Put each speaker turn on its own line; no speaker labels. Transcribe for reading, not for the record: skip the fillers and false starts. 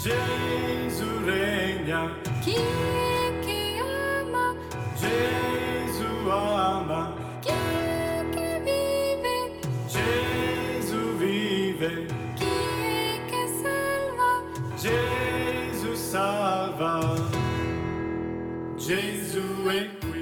Gesù regna,
Chi è che ama?
Gesù ama,
Chi è che vive?
Gesù vive,
Chi è che salva?
Gesù salva, Gesù è qui.